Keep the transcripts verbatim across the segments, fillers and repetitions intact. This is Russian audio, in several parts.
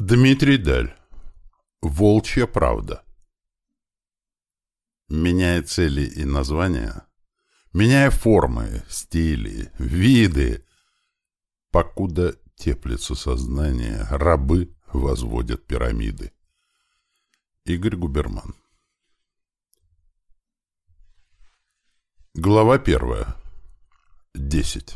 Дмитрий Даль. Волчья правда. Меняя цели и названия, меняя формы, стили, виды, покуда теплится сознание, рабы возводят пирамиды. Игорь Губерман. Глава первая. Десять.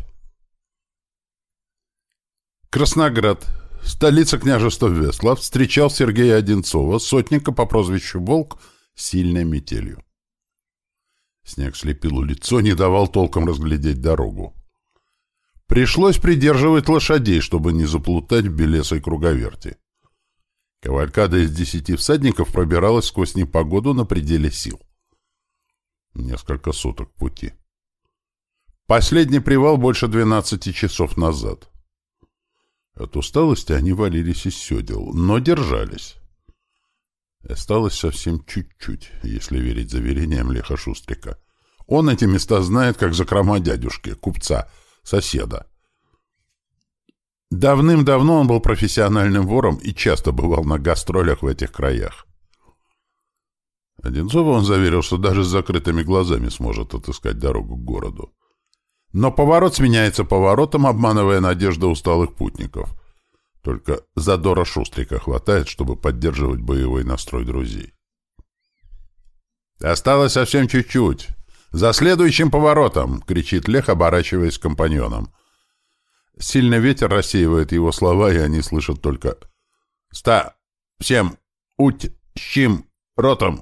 Красноград, столица княжества Веслав, встречал Сергея Одинцова, сотника по прозвищу Волк, сильной метелью. Снег слепил лицо, не давал толком разглядеть дорогу. Пришлось придерживать лошадей, чтобы не заплутать в белесой круговерти. Кавалькада из десяти всадников пробиралась сквозь непогоду на пределе сил. Несколько суток пути. Последний привал больше двенадцати часов назад. От усталости они валились из седел, но держались. Осталось совсем чуть-чуть, если верить заверениям Леха Шустрика. Он эти места знает, как закрома дядюшки, купца, соседа. Давным-давно он был профессиональным вором и часто бывал на гастролях в этих краях. Одинцова он заверил, что даже с закрытыми глазами сможет отыскать дорогу к городу. Но поворот сменяется поворотом, обманывая надежды усталых путников. Только задора Шустрика хватает, чтобы поддерживать боевой настрой друзей. «Осталось совсем чуть-чуть. За следующим поворотом!» — кричит Лех, оборачиваясь к компаньонам. Сильный ветер рассеивает его слова, и они слышат только «Ста! Всем! Уть! Щим! Ротом!»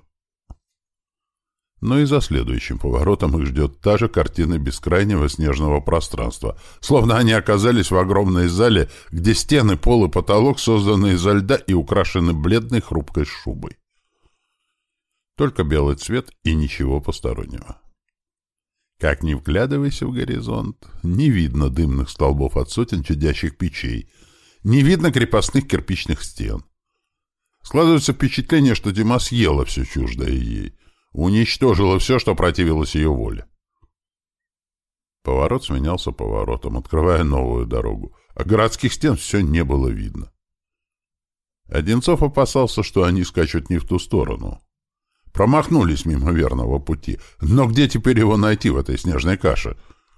Но и за следующим поворотом их ждет та же картина бескрайнего снежного пространства, словно они оказались в огромной зале, где стены, пол и потолок созданы изо льда и украшены бледной хрупкой шубой. Только белый цвет и ничего постороннего. Как ни вглядывайся в горизонт, не видно дымных столбов от сотен чадящих печей, не видно крепостных кирпичных стен. Складывается впечатление, что зима съела все чуждое ей, уничтожила все, что противилось ее воле. Поворот сменялся поворотом, открывая новую дорогу, а городских стен все не было видно. Одинцов опасался, что они скачут не в ту сторону. Промахнулись мимо верного пути, но где теперь его найти в этой снежной каше?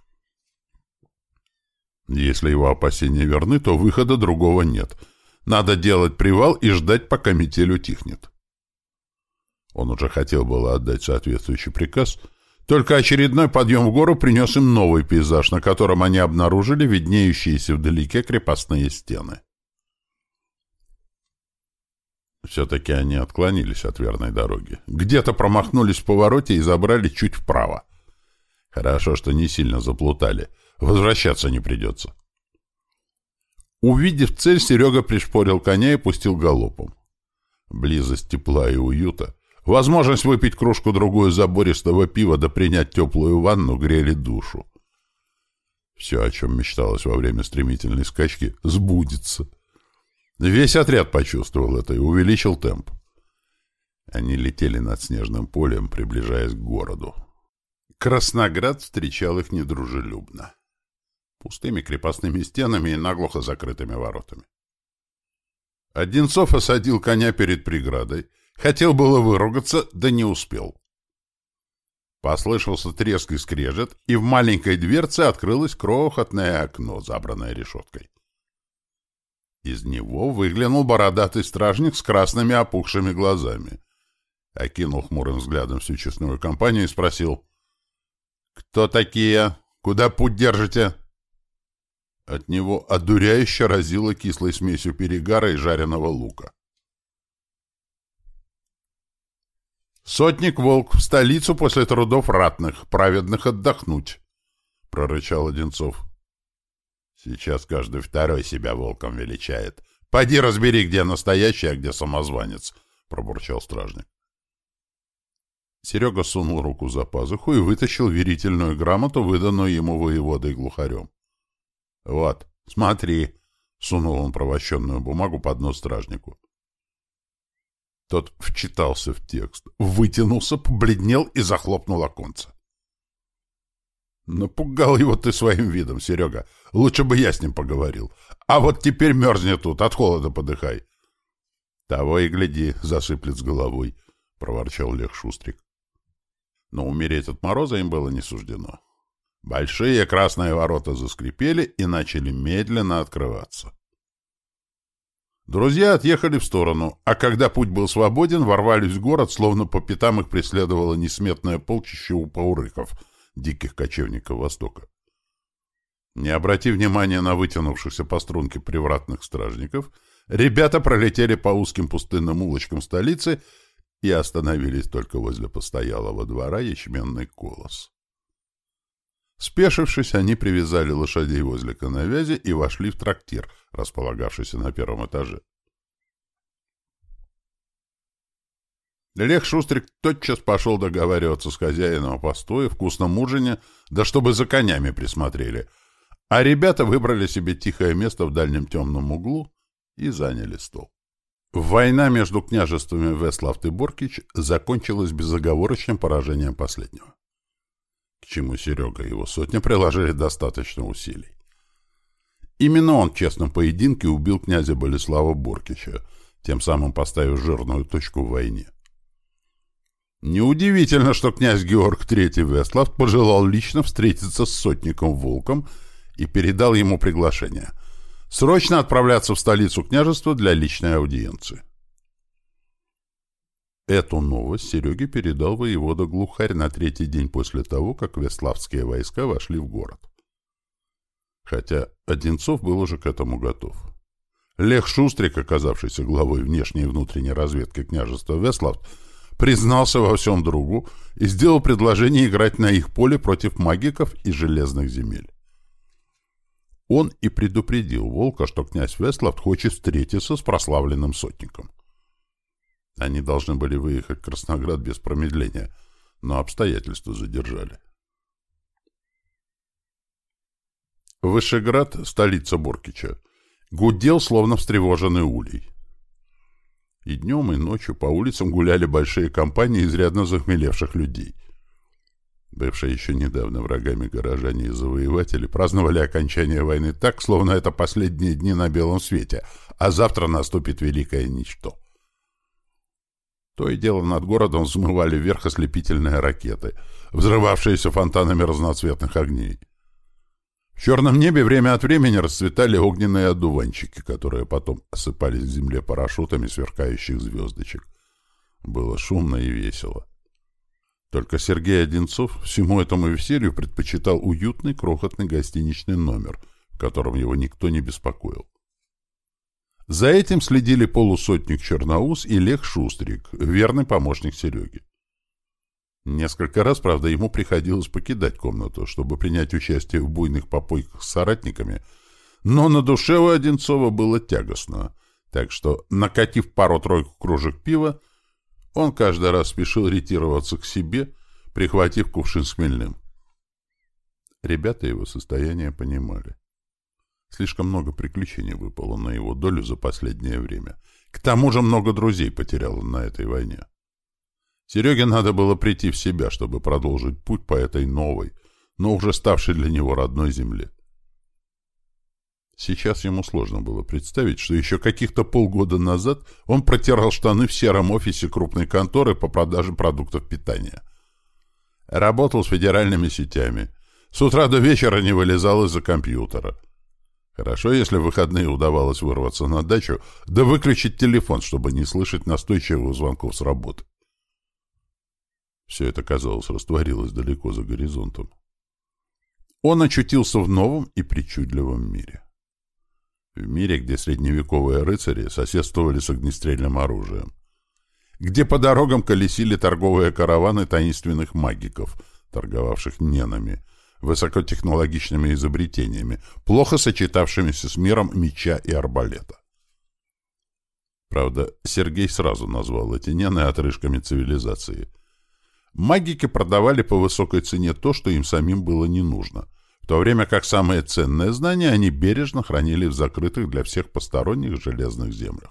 Если его опасения верны, то выхода другого нет. Надо делать привал и ждать, пока метель утихнет. Он уже хотел было отдать соответствующий приказ, только очередной подъем в гору принес им новый пейзаж, на котором они обнаружили виднеющиеся вдалеке крепостные стены. Все-таки они отклонились от верной дороги. Где-то промахнулись в повороте и забрали чуть вправо. Хорошо, что не сильно заплутали. Возвращаться не придется. Увидев цель, Серега пришпорил коня и пустил галопом. Близость тепла и уюта, возможность выпить кружку-другую забористого пива да принять теплую ванну грели душу. Все, о чем мечталось во время стремительной скачки, сбудется. Весь отряд почувствовал это и увеличил темп. Они летели над снежным полем, приближаясь к городу. Красноград встречал их недружелюбно. Пустыми крепостными стенами и наглухо закрытыми воротами. Одинцов осадил коня перед преградой. Хотел было выругаться, да не успел. Послышался треск и скрежет, и в маленькой дверце открылось крохотное окно, забранное решеткой. Из него выглянул бородатый стражник с красными опухшими глазами. Окинул хмурым взглядом всю честную компанию и спросил: «Кто такие? Куда путь держите?» От него одуряюще разило кислой смесью перегара и жареного лука. «Сотник Волк в столицу после трудов ратных, праведных отдохнуть», — прорычал Одинцов. «Сейчас каждый второй себя волком величает. Пойди разбери, где настоящий, а где самозванец», — пробурчал стражник. Серега сунул руку за пазуху и вытащил верительную грамоту, выданную ему воеводой Глухарем. «Вот, смотри», — сунул он провощенную бумагу под нос стражнику. Тот вчитался в текст, вытянулся, побледнел и захлопнул оконце. «Напугал его ты своим видом, Серега. Лучше бы я с ним поговорил. А вот теперь мерзнет тут, от холода подыхай». Того и гляди, засыплет с головой, — проворчал Лех Шустрик. Но умереть от мороза им было не суждено. Большие красные ворота заскрипели и начали медленно открываться. Друзья отъехали в сторону, а когда путь был свободен, ворвались в город, словно по пятам их преследовало несметное полчище упаурыков, диких кочевников Востока. Не обратив внимания на вытянувшихся по струнке привратных стражников, ребята пролетели по узким пустынным улочкам столицы и остановились только возле постоялого двора Ячменный Колос. Спешившись, они привязали лошадей возле коновязи и вошли в трактир, располагавшийся на первом этаже. Лех Шустрик тотчас пошел договариваться с хозяином о постое, вкусном ужине, да чтобы за конями присмотрели, а ребята выбрали себе тихое место в дальнем темном углу и заняли стол. Война между княжествами Вестлафт и Боркич закончилась безоговорочным поражением последнего, к чему Серега и его сотня приложили достаточно усилий. Именно он в честном поединке убил князя Болеслава Боркича, тем самым поставив жирную точку в войне. Неудивительно, что князь Георг третий Вестлафт пожелал лично встретиться с сотником Волком и передал ему приглашение срочно отправляться в столицу княжества для личной аудиенции. Эту новость Сереге передал воевода Глухарь на третий день после того, как вестлавские войска вошли в город. Хотя Одинцов был уже к этому готов. Лех Шустрик, оказавшийся главой внешней и внутренней разведки княжества Вестлафт, признался во всем другу и сделал предложение играть на их поле против магиков и железных земель. Он и предупредил Волка, что князь Вестлафт хочет встретиться с прославленным сотником. Они должны были выехать в Красноград без промедления, но обстоятельства задержали. Вышеград, столица Боркича, гудел, словно встревоженный улей. И днем, и ночью по улицам гуляли большие компании изрядно захмелевших людей. Бывшие еще недавно врагами горожане и завоеватели праздновали окончание войны так, словно это последние дни на белом свете, а завтра наступит великое ничто. То и дело над городом взмывали вверх ослепительные ракеты, взрывавшиеся фонтанами разноцветных огней. В черном небе время от времени расцветали огненные одуванчики, которые потом осыпались к земле парашютами сверкающих звездочек. Было шумно и весело. Только Сергей Одинцов всему этому веселью предпочитал уютный крохотный гостиничный номер, в котором его никто не беспокоил. За этим следили полусотник Черноус и Лех Шустрик, верный помощник Сереги. Несколько раз, правда, ему приходилось покидать комнату, чтобы принять участие в буйных попойках с соратниками, но на душе у Одинцова было тягостно, так что, накатив пару-тройку кружек пива, он каждый раз спешил ретироваться к себе, прихватив кувшин с хмельным. Ребята его состояние понимали. Слишком много приключений выпало на его долю за последнее время. К тому же много друзей потерял он на этой войне. Сереге надо было прийти в себя, чтобы продолжить путь по этой новой, но уже ставшей для него родной земле. Сейчас ему сложно было представить, что еще каких-то полгода назад он протирал штаны в сером офисе крупной конторы по продаже продуктов питания. Работал с федеральными сетями. С утра до вечера не вылезал из-за компьютера. Хорошо, если в выходные удавалось вырваться на дачу, да выключить телефон, чтобы не слышать настойчивых звонков с работы. Все это, казалось, растворилось далеко за горизонтом. Он очутился в новом и причудливом мире. В мире, где средневековые рыцари соседствовали с огнестрельным оружием. Где по дорогам колесили торговые караваны таинственных магиков, торговавших ненами, высокотехнологичными изобретениями, плохо сочетавшимися с миром меча и арбалета. Правда, Сергей сразу назвал эти нены отрыжками цивилизации. Магики продавали по высокой цене то, что им самим было не нужно, в то время как самые ценные знания они бережно хранили в закрытых для всех посторонних железных землях.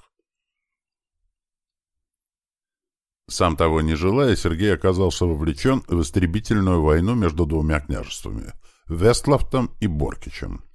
Сам того не желая, Сергей оказался вовлечен в истребительную войну между двумя княжествами — Вестлафтом и Боркичем.